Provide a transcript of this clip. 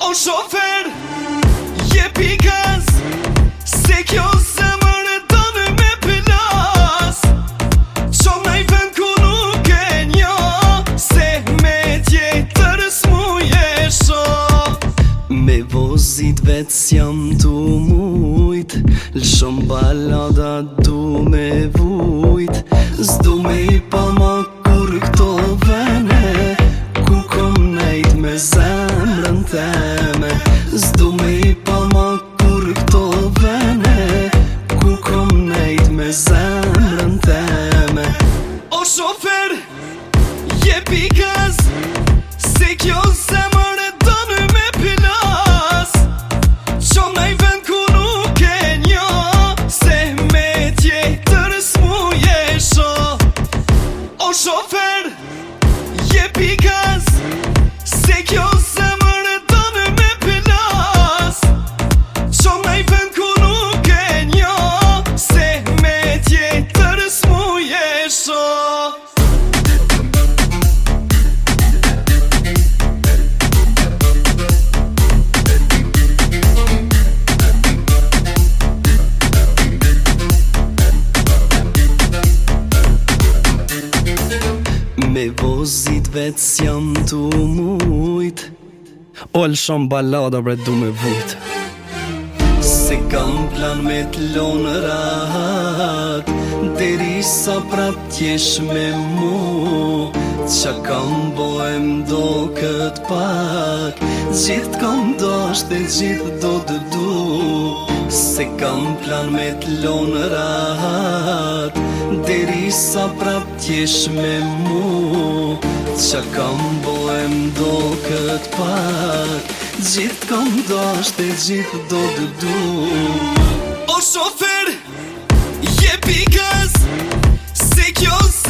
O shofer, jepi gaz, se kjo zemër e donë me plas. Qom naj vend ku nuk e njo, se me tjetër s'muje sho. Me vozit vet s'jam tu mujt, lëshom balada du me vujt. S'du me I pa ma kur këto vene, ku kom nejt me zemrën teme. S'du me I pa ma kur këto vene, ku kom nejt me zemrën teme. O shofer, jepi gaz, se kjo zemër e donë me plas. Qom naj vend ku nuk e njo, se me tjetër s'muje sho. O shofer, jepi gaz, se kjo zemër e donë me plas. Qom naj vend ku nuk e njo, se me tjetër s'muje sho. Me vozit vet s'jam tu mujt, o lëshom balada bre du me vujt. Se kam plan me t'lon rahat, deri sa prap t'jesh me mu. Qa kam bojm do kët pak, gjithë kam dasht e gjithë do të du. Se kam plan me t'lon rahat, deri sa prap t'jesh me mu. Qa kam bojm do kët pak, gjithë kam dasht e gjithë do të du. O shofer, jepi gaz, se kjo